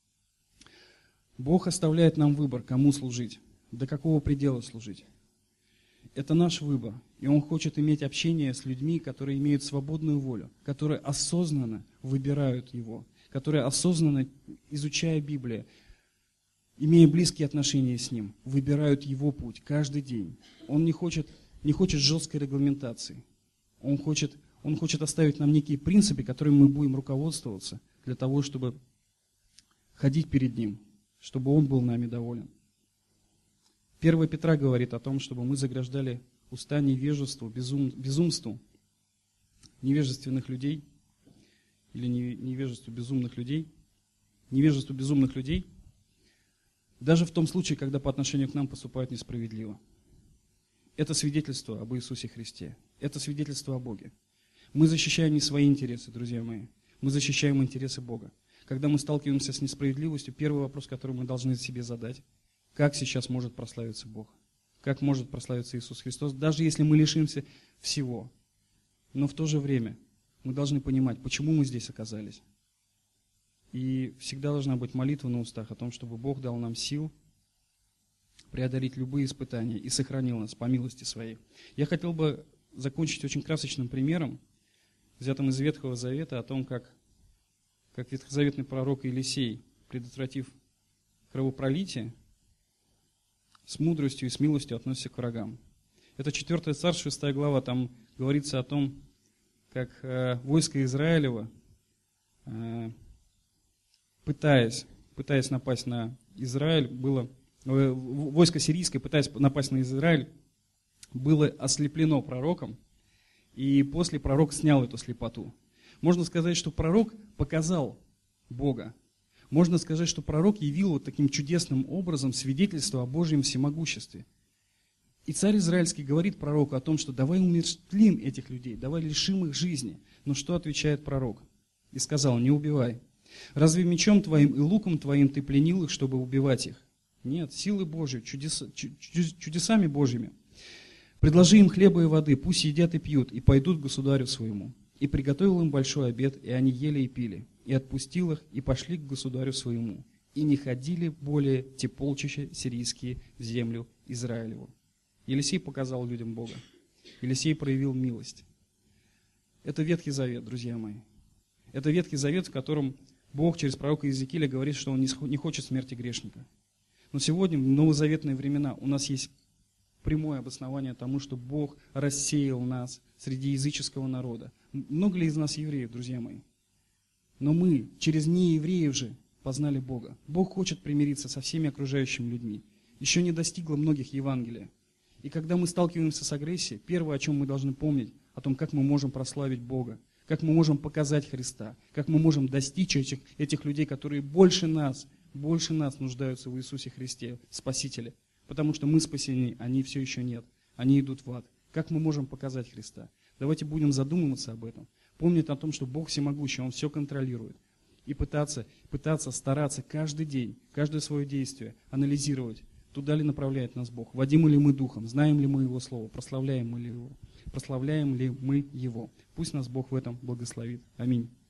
Бог оставляет нам выбор, кому служить, до какого предела служить. Это наш выбор, и Он хочет иметь общение с людьми, которые имеют свободную волю, которые осознанно выбирают Его, которые осознанно, изучая Библию, имея близкие отношения с Ним, выбирают Его путь каждый день. Он не хочет, не хочет жесткой регламентации. Он хочет, он хочет оставить нам некие принципы, которыми мы будем руководствоваться для того, чтобы ходить перед Ним, чтобы Он был нами доволен. первое Петра говорит о том, чтобы мы заграждали уста невежеству, безум, безумству невежественных людей или невежеству безумных людей, невежеству безумных людей, даже в том случае, когда по отношению к нам поступают несправедливо. Это свидетельство об Иисусе Христе. Это свидетельство о Боге. Мы защищаем не свои интересы, друзья мои. Мы защищаем интересы Бога. Когда мы сталкиваемся с несправедливостью, первый вопрос, который мы должны себе задать: как сейчас может прославиться Бог? Как может прославиться Иисус Христос, даже если мы лишимся всего? Но в то же время мы должны понимать, почему мы здесь оказались. И всегда должна быть молитва на устах о том, чтобы Бог дал нам сил преодолеть любые испытания и сохранил нас по милости Своей. Я хотел бы закончить очень красочным примером, взятым из Ветхого Завета, о том, как, как ветхозаветный пророк Елисей, предотвратив кровопролитие, с мудростью и с милостью относится к врагам. Это четвёртое царство, шестая глава, там говорится о том, как э, войско Израилева, э, пытаясь, пытаясь напасть на Израиль, было, э, войско сирийское, пытаясь напасть на Израиль, было ослеплено пророком, и после пророк снял эту слепоту. Можно сказать, что пророк показал Бога. Можно сказать, что пророк явил вот таким чудесным образом свидетельство о Божьем всемогуществе. И царь израильский говорит пророку о том, что давай умерщвлим этих людей, давай лишим их жизни. Но что отвечает пророк? И сказал: не убивай. Разве мечом твоим и луком твоим ты пленил их, чтобы убивать их? Нет, силы Божьей, чудес, чудесами Божьими. Предложи им хлеба и воды, пусть едят и пьют, и пойдут к государю своему. И приготовил им большой обед, и они ели и пили. И отпустил их, и пошли к государю своему. И не ходили более те полчища сирийские в землю Израилеву. Елисей показал людям Бога. Елисей проявил милость. Это Ветхий Завет, друзья мои. Это Ветхий Завет, в котором Бог через пророка Иезекииля говорит, что Он не хочет смерти грешника. Но сегодня, в новозаветные времена, у нас есть прямое обоснование тому, что Бог рассеял нас среди языческого народа. Много ли из нас евреев, друзья мои? Но мы через неевреев же познали Бога. Бог хочет примириться со всеми окружающими людьми. Еще не достигло многих Евангелия. И когда мы сталкиваемся с агрессией, первое, о чем мы должны помнить, о том, как мы можем прославить Бога, как мы можем показать Христа, как мы можем достичь этих, этих людей, которые больше нас, больше нас нуждаются в Иисусе Христе, Спасителе. Потому что мы спасены, они все еще нет. Они идут в ад. Как мы можем показать Христа? Давайте будем задумываться об этом. Помнить о том, что Бог всемогущий, Он все контролирует. И пытаться, пытаться, стараться каждый день, каждое свое действие анализировать Туда ли направляет нас Бог? Водимы ли мы Духом? Знаем ли мы Его Слово? Прославляем ли Его? Прославляем ли мы Его? Пусть нас Бог в этом благословит. Аминь.